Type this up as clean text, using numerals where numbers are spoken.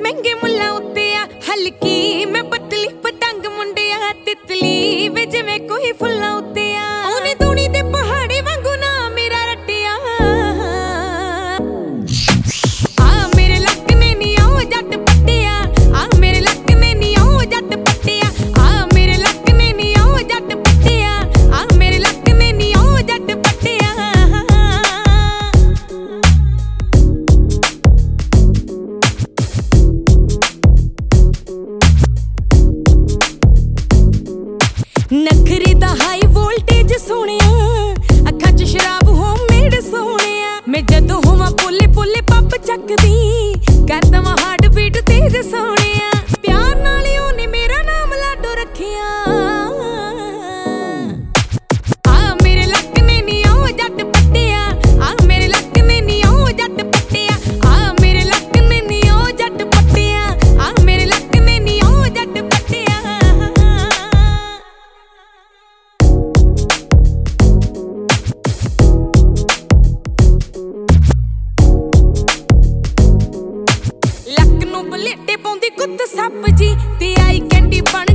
महंगे मुल्लां उत्ते आ हल्की मैं पतली पतंग मुंडिया तितली वे जिवें कोई फुल्लां उत्ते आ ओने दूनी दे पहाड़ी वांगू ना मेरा रट्टिया आ मेरे लक ने नी ओ जट पट्टिया आ मेरे लक ने नी ओ जट पट्टिया आ मेरे लक ने नी ओ जट पट्टिया आ मेरे लक ने नी ओ जट पट्टिया नखरे दा हाई वोल्टेज सोनिया अखां च शराब होममेड सोनिया मैं जदों होवां पोले पोले पप चकदी कर दवां हार्ट बीट तेज सोनिया प्यार नाल ओने मेरा नाम लाडो रखिया आ मेरे लक ने नी ओ जट पट्टिया आ मेरे लक ने नी ओ जट पट्टिया आ मेरे लक ने नी ओ जट पट्टिया आ मेरे लक ने नी ओ जट पट्टिया लक नूं बलेटे पाउंदी कुत्त सप जी ते आई कैंडी बन